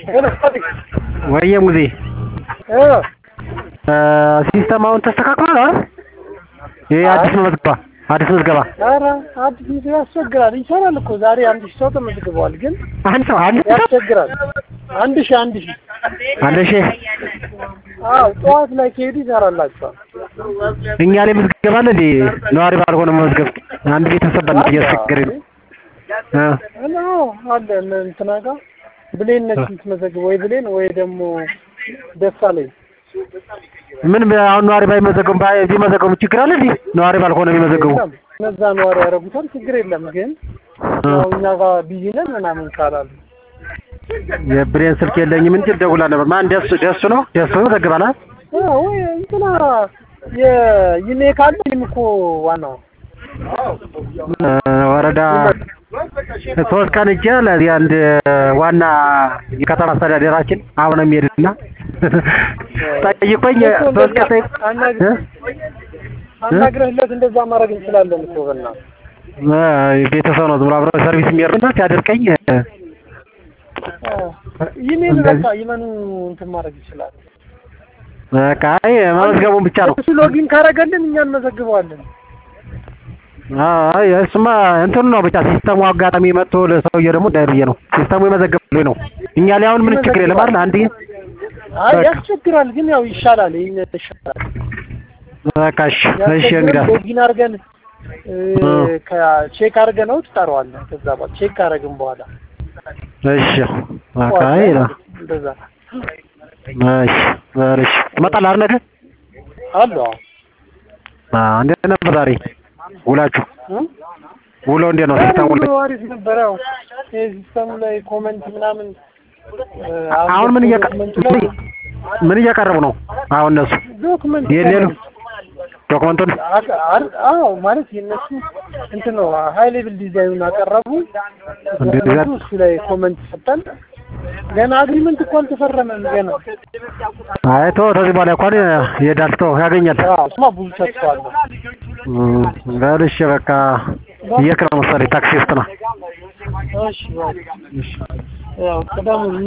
ወይዬ ሙዜ ሲስተማውን ተስተካክሏል አይደል? ይሄ አዲስ ምዝገባ ኧረ አዲስ ምዝገባ ያስቸግራል። ይሰራል እኮ ዛሬ 1000 ሰው ተመዝግቧል፣ ግን ያስቸግራል። 1000 አዎ ጠዋት ላይ ከሄዱ ይሰራላቸዋል። እኛ ላይ ምዝገባ አለ እንዴ? ነዋሪ ባልሆነ መዝገብ አንድ ቤተሰብ ባለ ያስቸግረኝ አለ እንትና ጋር ብሌን ነች የምትመዘግበው፣ ወይ ብሌን ወይ ደግሞ ደሳለኝ። ምን አሁን ነዋሪ ባይመዘገቡ ቢመዘገቡ ችግር አለ እንዴ? ነዋሪ ባልሆነ ቢመዘገቡ እነዛ ነዋሪ ያደርጉታል፣ ችግር የለም። ግን ያው እኛ ጋር ቢዚ ነን ምናምን ካላሉ የብሌን ስልክ የለኝም እንጂ ደውላ ነበር። ማን ደሱ ነው ዘግባላ ወይ እንትና የይኔካል እኮ ዋናው ወረዳ 3 ቀን እጄ ለዚህ አንድ ዋና የከተማ አስተዳደራችን አሁን የሚሄድና ጠይቆኝ 3 ቀን አናግረህለት እንደዛ ማድረግ እንችላለን እኮ በእናትህ ቤተሰብ ነው ዝም ብሎ አብሮ ሰርቪስ የሚያደርግና ሲያደርቀኝ ኢሜል በቃ ይመኑ እንትን ማድረግ ይችላል። በቃ መዝገቡን ብቻ ነው እሱ ሎጊን ካረገልን እኛ እንመዘግበዋለን። እሱማ እንትን ነው ብቻ ሲስተሙ አጋጣሚ መጥቶ ለሰውዬው ደግሞ ዳይብዬ ነው ሲስተሙ የመዘገብልኝ ነው። እኛ ላይ አሁን ምን ችግር የለም አይደል? አንዴ ያስቸግራል፣ ግን ያው ይሻላል። ይሻላል በቃ እሺ እንግዲህ ሎጊን አድርገን ቼክ አድርገን ነው ትጠራዋለህ። ከዛ በኋላ ቼክ ካደረግን በኋላ እሺ በቃ እንደዛ እሺ ትመጣለህ አይደል? ነገ አሎ እንዴት ነበር ዛሬ ውላችሁ? ውሎ እንዴት ነው? ሲስተሙ ላይ አሪፍ ነበር። ያው ሲስተሙ ላይ ኮሜንት ምናምን አሁን ምን እያቀረቡ ነው? አሁን እነሱ ዶክመንት ዶክመንቱን ማለት የነሱ እንትን ነው ሃይ ሌቭል ዲዛይኑን አቀረቡ። እሱ ላይ ኮሜንት ሰጠን። ገና አግሪመንት እኮ አልተፈረመም ገና። አይቶ ከዚህ በኋላ እንኳን የዳልቶ ያገኛል። እሱማ ብዙ ተስፋ አለ። በልሽ በቃ እየከራ መሰለኝ ታክሲ ውስጥ ነው። እሺ ያው ቅዳሜ